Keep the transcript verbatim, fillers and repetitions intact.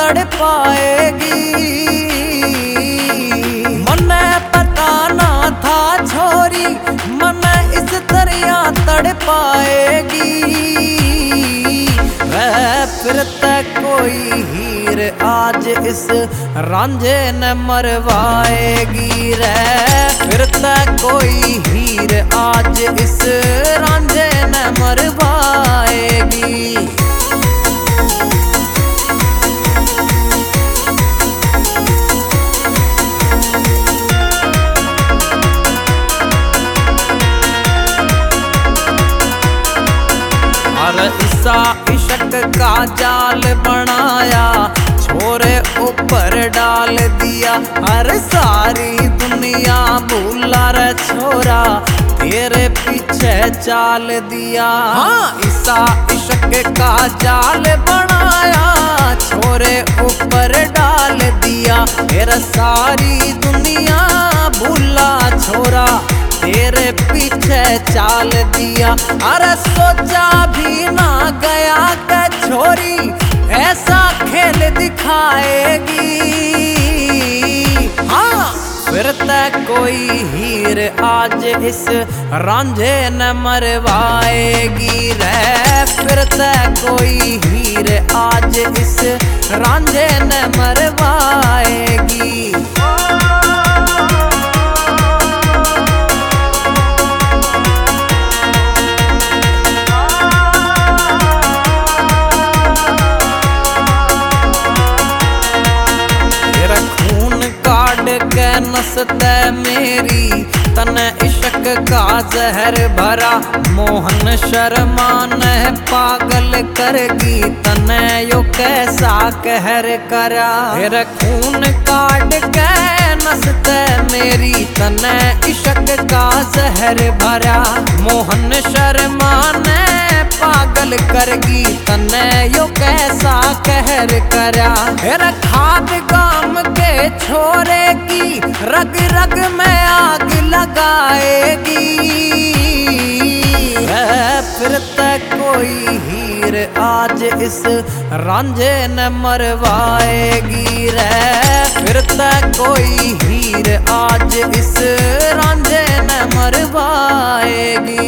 तड़ पाएगी। मने पता ना था छोरी मने इस तरह तड़ पाएगी। वह फिर तक कोई हीर आज इस रांझे न मरवाएगी रे। फिर तक कोई हीर आज इस रांझे न मरवाएगी। ईसा इश्क का जाल बनाया छोरे ऊपर डाल दिया। हर सारी दुनिया भूला रे छोरा तेरे पीछे चाल दिया। हाँ ईसा इश्क का जाल बनाया छोरे ऊपर डाल दिया। तेरा सारी दुनिया भूला छोरा तेरे पीछे चाल दिया। अरे सोचा भी ना गया कि छोरी ऐसा खेल दिखाएगी। हाँ फिर तक कोई हीर आज इस रांझे न मरवाएगी रे। फिर तक कोई हीर आज इस रांझे न मरवाएगी। के नसते मेरी तने इश्क का जहर भरा। मोहन शर्मा ने पागल करगी तने यो कैसा कहर करा। फिर खून काट के नसते मेरी तने इश्क का जहर भरा। मोहन शर्मा ने पागल करगी तने यो कैसा कहर करा। फिर खाद गाम के छोरे की रग रग में आग लगाएगी। फिर तक कोई हीर आज इस रांझे न मरवाएगी रे। फिर तक कोई हीर आज इस रांझे न मरवाएगी।